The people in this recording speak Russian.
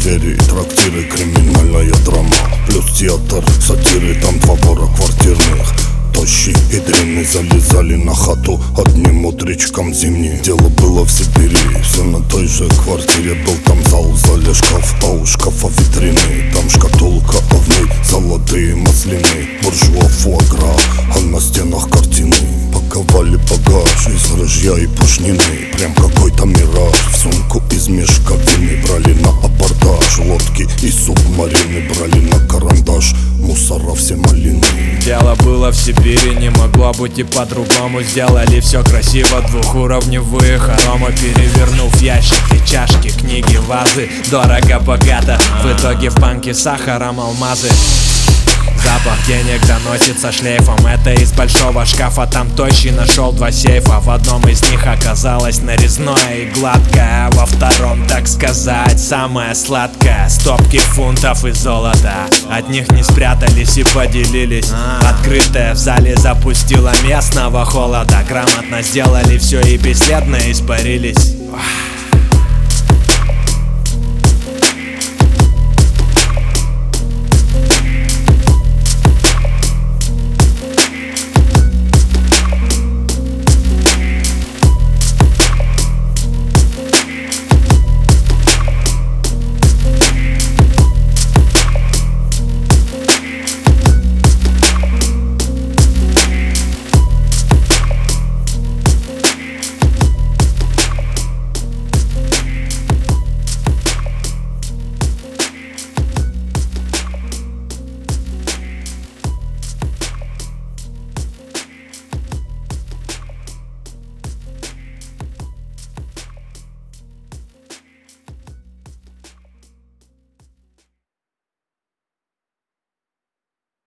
двери, трактиры, криминальная драма. Плюс театр, сатиры, там 2 бора квартирных. Тощий и дрянный залезали на хату одним утречком зимний. Дело было в Сибири, все на той же квартире. Был там зал, в зале шкаф, а у шкафа витрины. Там шкатулка, а в ней золотые маслины. Буржуа, фуагра, а на стенах картины. Паковали багаж из рыжья и пушнины. Прям какой-то мираж. В сумку из мешковины брали на абордаж. Лодки и субмарины брали на карандаш. Мусора все малины. Дело было в Сибири, не могло быть и по-другому. Сделали все красиво, двухуровневые хоромы, перевернув ящики, чашки, книги, вазы. Дорого-богато, в итоге в банке сахаром алмазы. Запах денег доносится шлейфом. Это из большого шкафа, там тощий нашел 2 сейфа. В одном из них оказалось нарезное и гладкое, а во втором, так сказать, самое сладкое. Стопки фунтов и золота, от них не спрятались и поделились. Открытое в зале запустило местного холода. Грамотно сделали все и бесследно испарились.